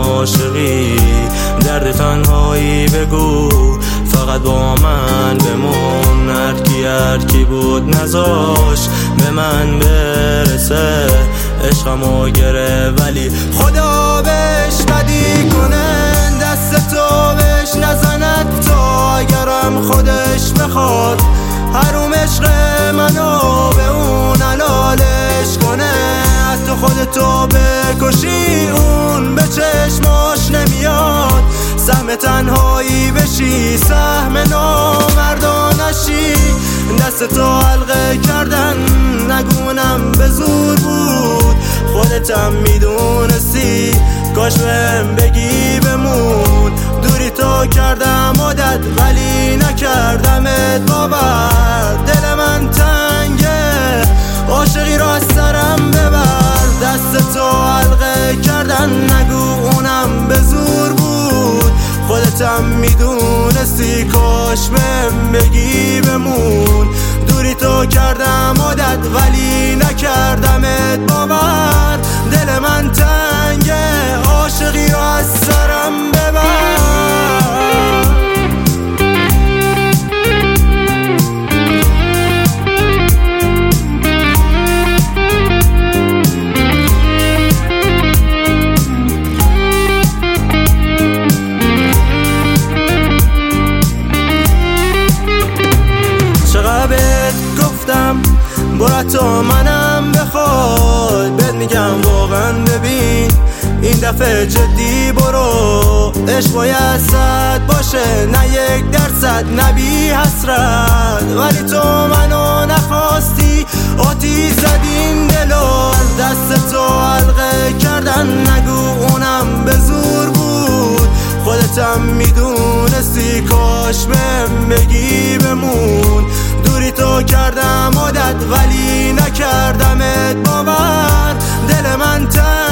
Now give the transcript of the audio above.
عاشقی، درد تنهایی بگو فقط با من بمون. هر کی بود نذاش به من برسه، عشقمو گره ولی خدا بهش بدی کنه، دست تو بهش نزند تا اگرم خودش بخواد حروم عشق منو به اون حلالش کنه. حتی خودتو بکشی اون به چشماش نمیاد، سهم تنهایی بشی سهم نامردانشی. دست تو حلقه کردن نگونم به زور بود، خودتم میدونستی کاش بهم بگی بمون. دوری تو کردم عادت ولی نکردمت باور، دل من تنگه عاشقی را از سرم ببر. دست تو حلقه کردن نگو اونم به زور بود، خودتم میدونستی کاش بهم بگی بمون. دوری تو کردم عادت ولی نکردمت باور، دل من تنگه عاشقی را از سرم ببر. برو تا منم بخواد، بهت میگم واقعا ببین این دفعه جدی برو. عشق باید 100 باشه نه 1%، نه بی حسرت. ولی تو منو نخواستی آتیش زدین دلو، دست تو حلقه کردن نگو اونم به زور بود. خودتم میدونستی کاش بهم بگی بمون. دوری تو کردم عادت ولی نکردمت باور، دل من